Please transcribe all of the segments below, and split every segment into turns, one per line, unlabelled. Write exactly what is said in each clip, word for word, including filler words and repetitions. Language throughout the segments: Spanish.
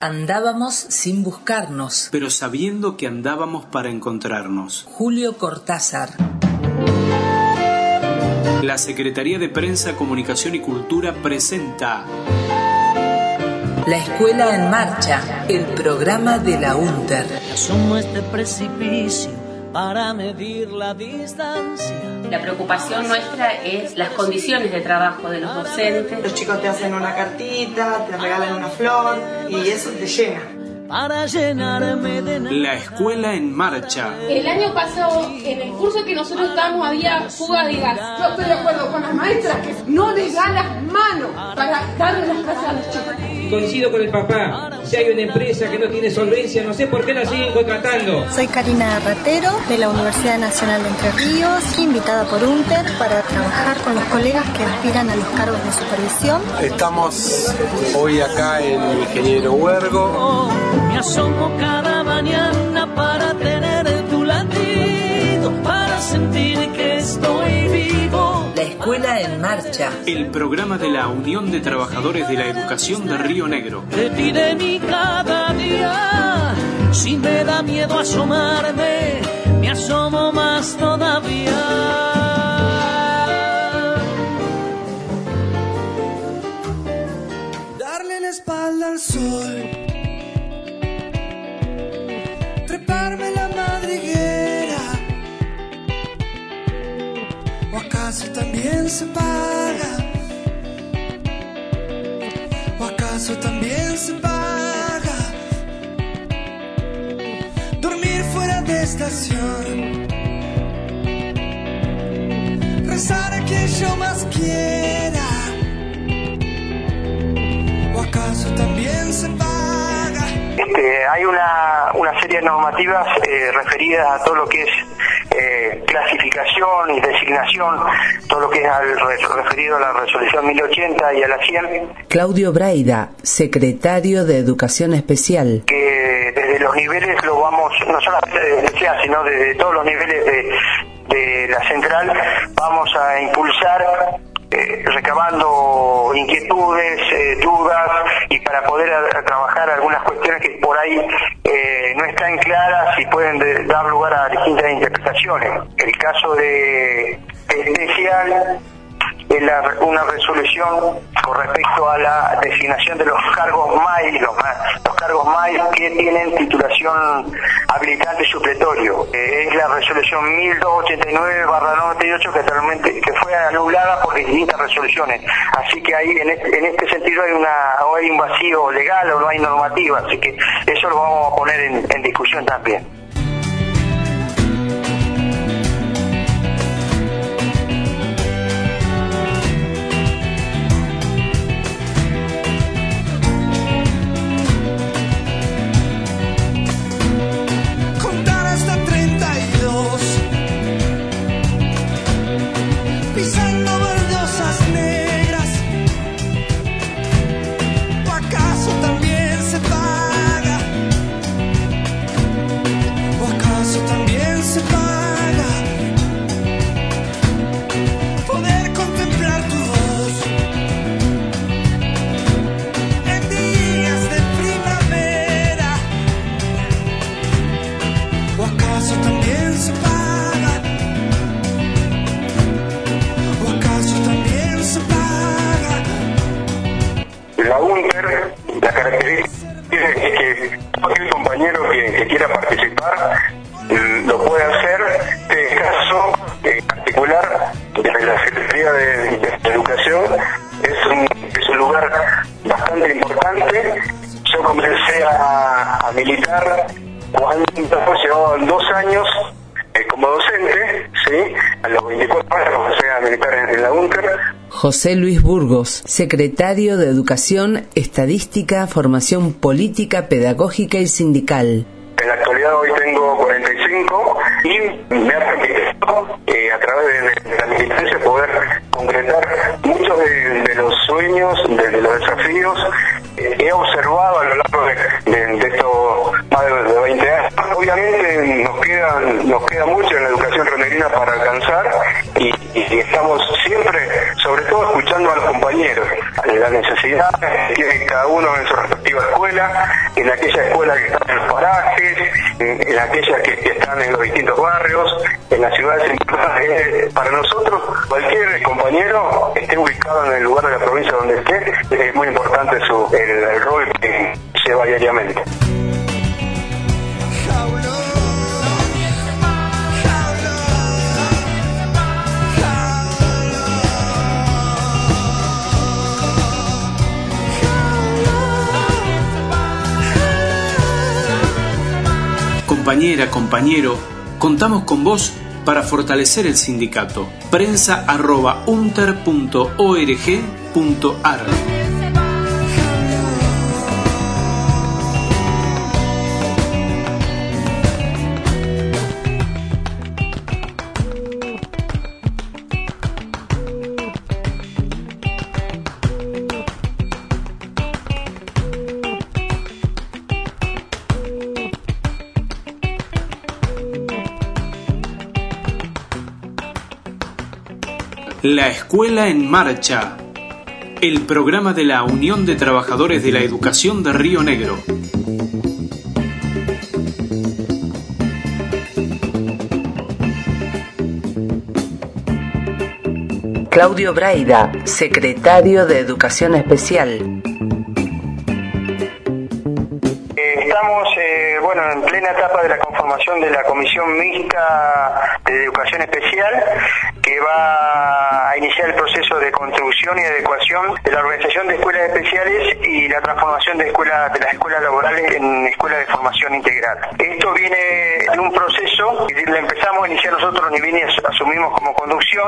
Andábamos sin buscarnos,
pero sabiendo que andábamos para encontrarnos.
Julio Cortázar.
La Secretaría de Prensa, Comunicación y Cultura presenta
La Escuela en Marcha, el programa de la UNTER.
Asumo este precipicio para medir la distancia.
La preocupación nuestra es las condiciones de trabajo de los docentes.
Los chicos te hacen una cartita, te regalan una flor y eso te llena.
Para llenarme de nada.
La Escuela en Marcha.
El año pasado, en el curso que nosotros estábamos, había fuga de gas. Yo estoy de acuerdo con las maestras que no les dan las manos para darle las clases a los chicos.
Coincido con el papá. Si hay una empresa que no tiene solvencia, no sé por qué la siguen contratando.
Soy Karina Ratero, de la Universidad Nacional de Entre Ríos, invitada por UNTER para trabajar con los colegas que aspiran a los cargos de supervisión.
Estamos hoy acá en Ingeniero Huergo.
Me asomo cada mañana para tener tu latido, para sentir que estoy vivo.
La Escuela en Marcha,
el programa de la Unión de Trabajadores de la Educación de Río Negro.
De ti, de mí cada día, si me da miedo asomarme, me asomo más todavía.
Darle la espalda al sol, treparme la madriguera, o acaso también se paga, o acaso también se paga, dormir fuera de estación, rezar a quien yo más quiera, o acaso también se paga.
Este, hay una, una serie de normativas eh, referidas a todo lo que es eh, clasificación y designación, todo lo que es al, referido a la resolución mil ochenta y a la cien.
Claudio Braida, secretario de Educación Especial.
Que desde los niveles lo vamos, no solamente de especial, sino desde todos los niveles de, de la central, vamos a impulsar Eh, recabando inquietudes, eh, dudas, y para poder a, a trabajar algunas cuestiones que por ahí eh, no están claras y pueden de, dar lugar a distintas interpretaciones. El caso de, de especial es la, una resolución con respecto a la designación de los cargos M A I, los, los cargos M A I que tienen titulación habilitante supletorio. Eh, es la resolución mil doscientos ochenta y nueve barra noventa y ocho que actualmente que fue anulada por distintas resoluciones. Así que ahí en este, en este sentido hay una o hay un vacío legal o no hay normativa, así que eso lo vamos a poner en, en discusión también. La UNTER, la característica es que cualquier compañero que, que quiera participar lo puede hacer. En este caso en particular, desde la Secretaría de, de Educación, es un, es un lugar bastante importante. Yo comencé a, a militar cuando llevaban dos años eh, como docente, ¿sí? A los veinticuatro años comencé a militar en, en la UNTER.
José Luis Burgos, secretario de Educación, Estadística, Formación Política, Pedagógica y Sindical.
En la actualidad hoy tengo cuarenta y cinco y me ha permitido eh, a través de, de la militancia poder concretar muchos de, de los sueños, de, de los desafíos eh, que he observado a lo largo de, de, de estos más de, de veinte años. Obviamente nos queda, nos queda mucho en la educación rionegrina para alcanzar y, y estamos siempre siempre, sobre todo escuchando a los compañeros, la necesidad que tiene cada uno en su respectiva escuela, en aquella escuela que están en los parajes, en, en aquellas que, que están en los distintos barrios, en las ciudades importantes. Eh, para nosotros, cualquier compañero esté ubicado en el lugar de la provincia donde esté, es muy importante su, el, el rol que lleva diariamente.
Compañera, compañero, contamos con vos para fortalecer el sindicato. Prensa arroba unter punto org punto ar. La Escuela en Marcha, el programa de la Unión de Trabajadores de la Educación de Río Negro.
Claudio Braida, secretario de Educación Especial.
Estamos eh, bueno, en plena etapa de la conformación de la Comisión Mixta de Educación Especial, que va a iniciar el proceso de construcción y adecuación de la organización de escuelas especiales y la transformación de escuelas de las escuelas laborales en escuelas de formación integral. Esto viene en un proceso que le empezamos a iniciar nosotros, ni bien asumimos como conducción,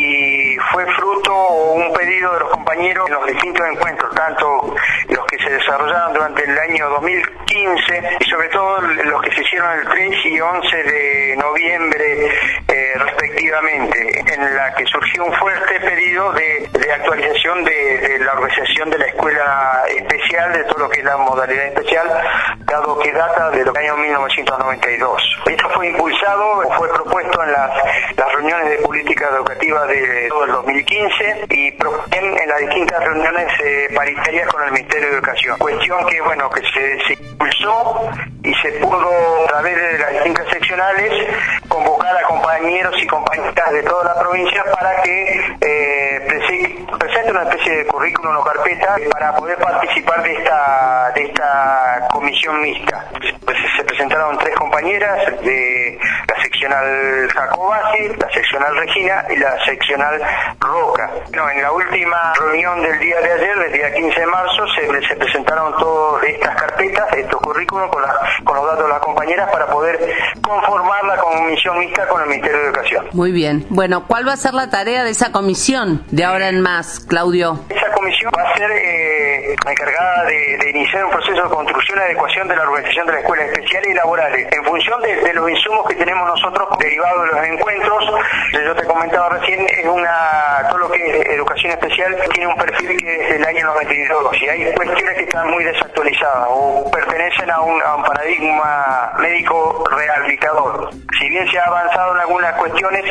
y fue fruto o un pedido de los compañeros en los distintos encuentros, tanto los que se desarrollaron durante el año dos mil quince y sobre todo los que se hicieron el tres y once de noviembre eh, respectivamente, en la que surgió un fuerte pedido de, de actualización de, de la organización de la escuela especial, de todo lo que es la modalidad especial, dado que data del año mil novecientos noventa y dos. Esto fue impulsado, fue propuesto en las, las reuniones de política educativa de todo el dos mil quince y en, en las distintas reuniones eh, paritarias con el Ministerio de Educación. Cuestión que, bueno, que se, se impulsó y se pudo, a través de las distintas seccionales, convocar a compañeros y compañeras de toda la provincia para que eh, prese- presente una especie de currículum o carpeta para poder participar de esta de esta comisión mixta. Pues se presentaron tres compañeras de la seccional Jacobasi, la seccional Regina y la seccional Roca. No, en la última reunión del día de ayer, del día quince de marzo, se, se presentaron todas estas carpetas, estos currículums con, la, con los datos de las compañeras para poder conformar la comisión mixta con el Ministerio de Educación.
Muy bien. Bueno, ¿cuál va a ser la tarea de esa comisión de ahora en más, Claudio?
Esa comisión va a ser eh, encargada de, de iniciar un proceso de construcción y adecuación de la organización de las escuelas especiales y laborales en función de, de los insumos que tenemos nosotros derivados de los encuentros. Yo te comentaba recién, es una todo lo que es educación especial tiene un perfil que es del año noventa y dos y hay cuestiones que están muy desactualizadas o pertenecen a un, a un paradigma médico rehabilitador. Si bien se ha avanzado en algunas cuestiones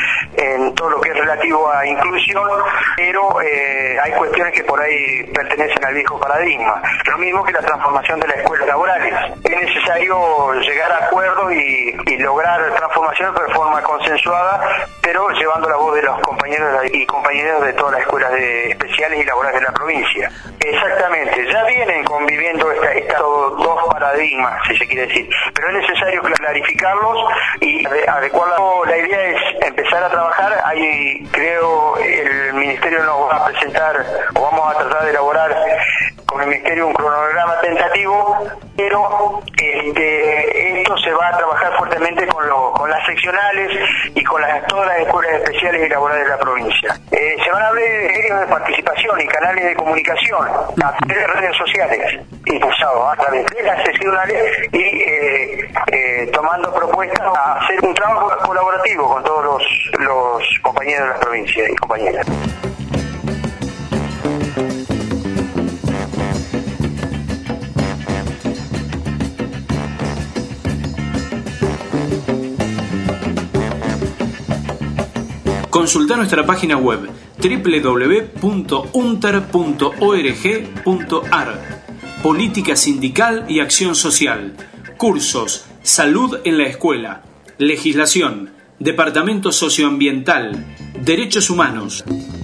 en todo lo que es relativo a inclusión, pero eh, hay cuestiones que por ahí pertenecen al viejo paradigma. Lo mismo que la transformación de las escuelas laborales. Es necesario llegar a acuerdos y, y lograr transformaciones de forma consensuada, pero llevando la voz de los compañeros y compañeras de todas las escuelas de especiales y laborales de la provincia. Exactamente, ya vienen conviviendo esta, estos dos paradigmas, si se quiere decir, pero es necesario clarificarlos y adecuarlos. La idea es empezar a trabajar. Ahí creo el Ministerio nos va a presentar, o vamos a tratar de elaborar con el Ministerio un cronograma tentativo, pero este, esto se va a trabajar fuertemente con, lo, con las seccionales y con las, todas las escuelas especiales y laborales de la provincia. Eh, se van a abrir medios de participación y canales de comunicación a través de redes sociales impulsados a través de las seccionales y eh, eh, tomando propuestas a hacer un trabajo colaborativo con todos los, los compañeros de la provincia y compañeras.
Consulta nuestra página web w w w punto unter punto org punto a r. Política sindical y acción social. Cursos, salud en la escuela, legislación, departamento socioambiental, derechos humanos.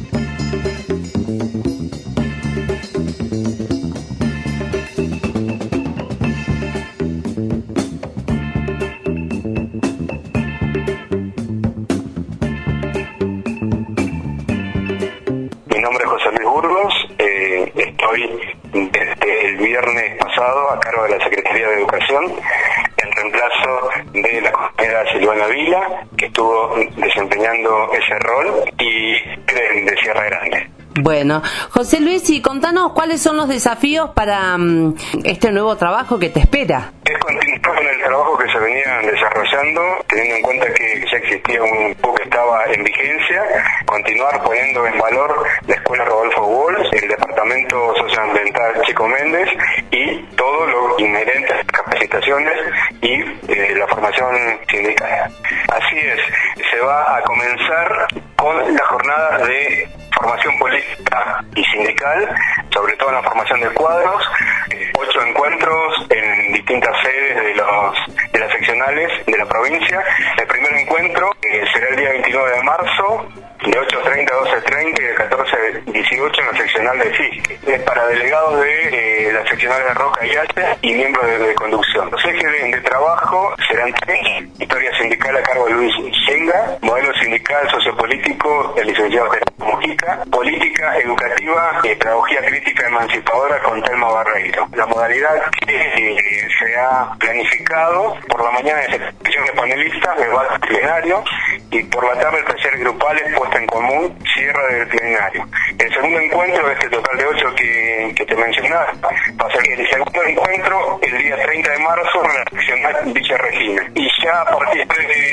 Mi nombre es José Luis Burgos, eh, estoy desde el viernes pasado a cargo de la Secretaría de Educación en reemplazo de la compañera Silvana Vila, que estuvo desempeñando ese rol, y de, de Sierra Grande.
Bueno, José Luis, y contanos cuáles son los desafíos para um, este nuevo trabajo que te espera.
Es continuar con el trabajo que se venía desarrollando, teniendo en cuenta que ya existía un poco que estaba en vigencia, continuar poniendo en valor la Escuela Rodolfo Walsh, el Departamento Socioambiental Chico Méndez y todo lo inherente a las capacitaciones y eh, la formación sindical. Así es, se va a comenzar con la jornada de formación política y sindical, sobre todo en la formación de cuadros, ocho encuentros en distintas sedes de los de las seccionales de la provincia. El primer encuentro eh, será el día veintinueve de marzo, de ocho treinta a doce treinta y de catorce a dieciocho en la seccional de F I S C. Es para delegados de eh, las seccionales de Roca y Hacha y miembros de, de conducción. Los ejes de, de trabajo serán tres: historia sindical a cargo de Luis Yenga, modelo sindical sociopolítico del licenciado Gerardo Mujica, política educativa y pedagogía crítica emancipadora con Telma Barreiro. La modalidad que eh, se ha planificado: por la mañana es exposición de panelistas, debate plenario, y por la tarde talleres grupales, puesta en común, cierre del plenario. El segundo encuentro, este total de ocho que, que te mencionaba, va a ser el segundo encuentro el día treinta de marzo en la seccional Villa Regina. Y ya a partir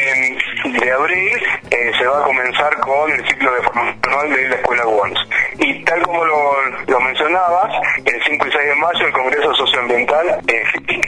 de, de abril eh, se va a comenzar con el ciclo de formación anual de la Escuela Walsh. Y tal como lo, lo mencionabas, el cinco y seis de mayo el Congreso Socioambiental eh,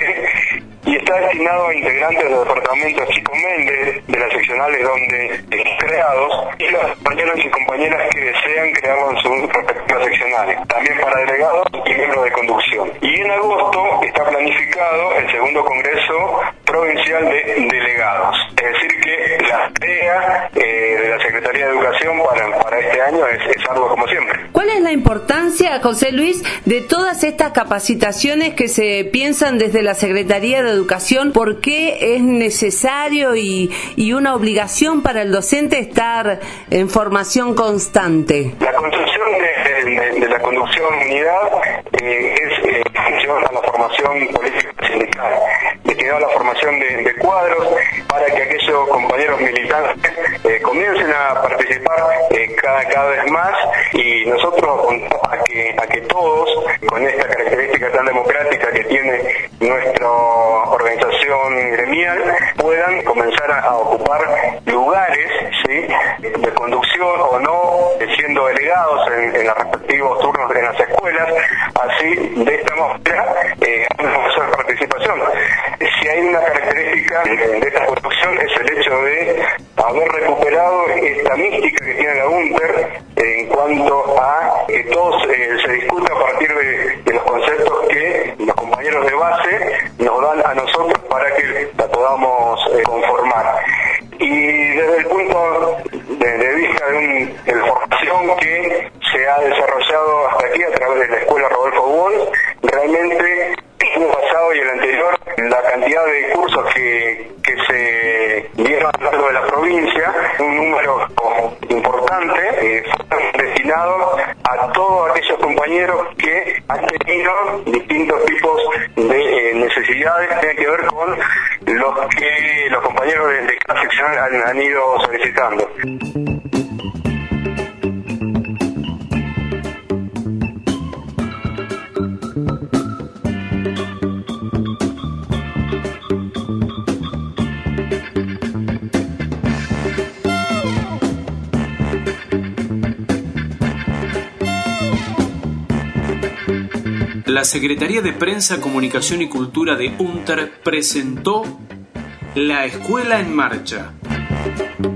y está destinado a integrantes del departamento Chico Méndez, de las seccionales donde estén creados, y los compañeros y compañeras que desean crearlo en sus respectivas seccionales, también para delegados y miembros de conducción. Y en agosto está planificado el segundo Congreso Provincial de Delegados. Es decir que la tarea eh, de la Secretaría de Educación para, para este año es, es algo como siempre.
¿Cuál es la importancia, José Luis, de todas estas capacitaciones que se piensan desde la Secretaría de Educación? ¿Por qué es necesario y, y una obligación para el docente estar en formación constante?
La construcción de, de, de la conducción unidad eh, es eh, función a la formación política sindical, destinado a la formación de, de cuadros para que aquellos compañeros militantes eh, comiencen a participar eh, cada, cada vez más, y nosotros apuntamos a que, a que todos, con esta característica tan democrática que tiene nuestra organización gremial, puedan comenzar a, a ocupar lugares, ¿sí?, de conducción o no, siendo delegados en, en los respectivos turnos en las escuelas. Así, de esta manera, eh, hay una mayor participación. Si hay una característica de, de esta conducción, es el hecho de haber recuperado esta mística que tiene la UNTER en cuanto a que todo eh, se discuta a partir de, de los conceptos que los compañeros de base nos dan a nosotros para que la podamos eh, conformar. Y desde el punto de, de vista de, un, de la formación que se ha desarrollado hasta aquí a través de la Escuela Rodolfo Walsh, realmente el año pasado y el anterior, la cantidad de cursos que, que se dieron a lo largo de la provincia, un número importante, eh, fueron destinados a todos aquellos compañeros que han tenido distintos tipos de eh, necesidades que tienen que ver con los que los compañeros de, de cada sección han, han ido solicitando.
La Secretaría de Prensa, Comunicación y Cultura de UNTER presentó La Escuela en Marcha.